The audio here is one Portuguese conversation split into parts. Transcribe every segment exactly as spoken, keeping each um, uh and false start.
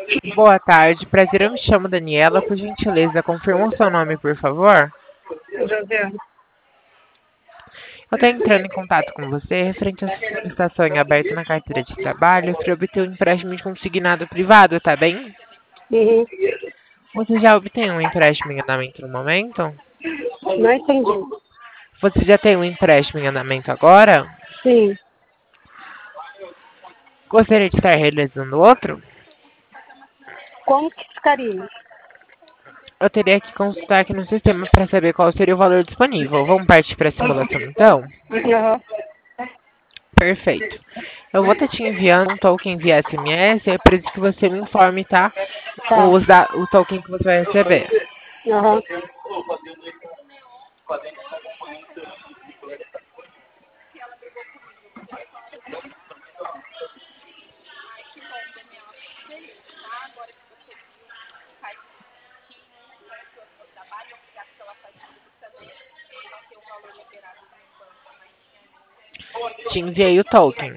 Boa tarde, prazer, eu me chamo Daniela, por gentileza, confirma o seu nome, por favor? Josiane. Eu estou entrando em contato com você referente à sua solicitação em aberto na carteira de trabalho para obter um empréstimo de consignado privado, tá bem? Uhum. Você já obtém um empréstimo em andamento no momento? Não entendi. Você já tem um empréstimo em andamento agora? Sim. Gostaria de estar realizando outro? Como que ficaria? Eu teria que consultar aqui no sistema para saber qual seria o valor disponível. Vamos partir para a simulação então? Aham. Perfeito. Eu vou estar te enviando um token via S M S, é preciso que você me informe, tá? Tá. Os da- o token que você vai receber. Aham. Te enviei o token.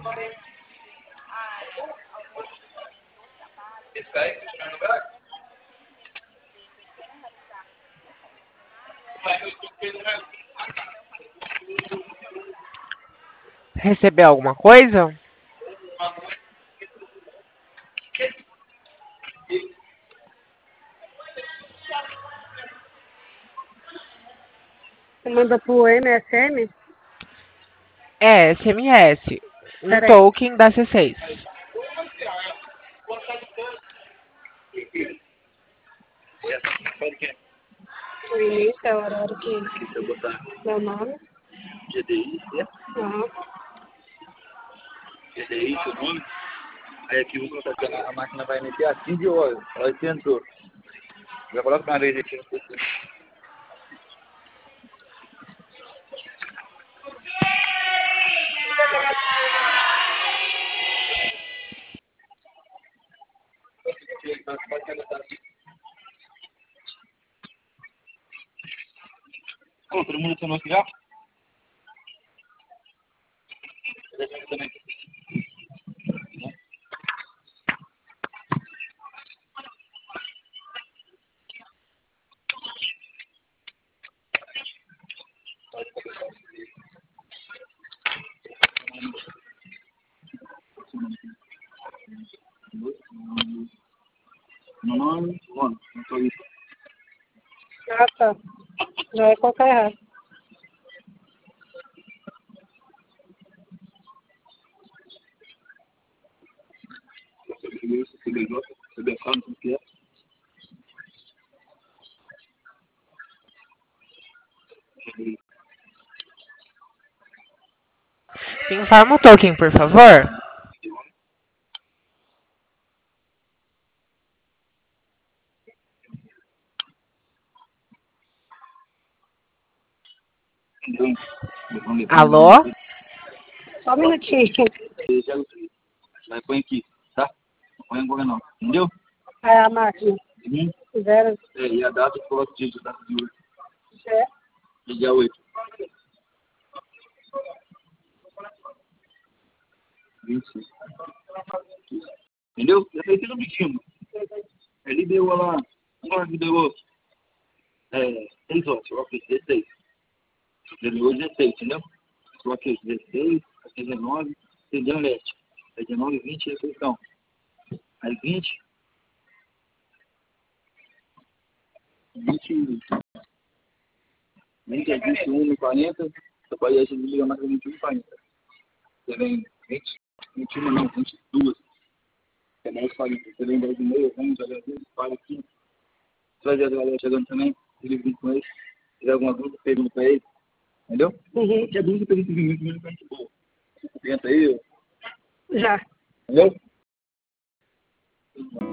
Recebeu alguma coisa? Você manda pro M S M? É, S M S. Um Peraí. token da C seis. O início é o horário que meu nome. G D I, certo? Aham. G D I, seu nome. Aí aqui o contato, a máquina vai meter assim de óleo. Ela tentou. Já coloca uma vez aqui no sistema. Ô, todo mundo assinou aqui já? Eu também. Meu nome, mano, não tô isso. Ah, tá. Já vai colocar errado. Você viu isso, você beijou, você beijou, não sei o que é. Me informa o token, por favor. Alô? Só um minutinho. Vai, põe aqui, tá? Não põe agora não, entendeu? É a máquina. Uhum. Zero. É, e a data que coloca o dia, data de hoje. É. Dia oito. vinte e seis. Entendeu? Já fez tudo bonitinho. Ele deu lá, agora que deu é, seis horas, ok, dezesseis. Ele deu dezesseis, entendeu? Ok, dezesseis, aqui dezenove, entendeu, Leste? Aí dezenove, vinte, refeição. Aí vinte, vinte, vinte, é vinte e um e quarenta, você pode aí ligar mais para vinte e um e quarenta. Você vem vinte, vinte e um, não, vinte e dois. É mais quarenta. Você vem dez e meia, vinte, olha aqui, fala quinze. Você vai ver a galera chegando também, ele vem com ele. Se tiver alguma dúvida, pergunta para ele. Entendeu? Uhum. Qualquer dúvida, pergunta para ele, muito muito boa. Você comenta aí, Já. entendeu?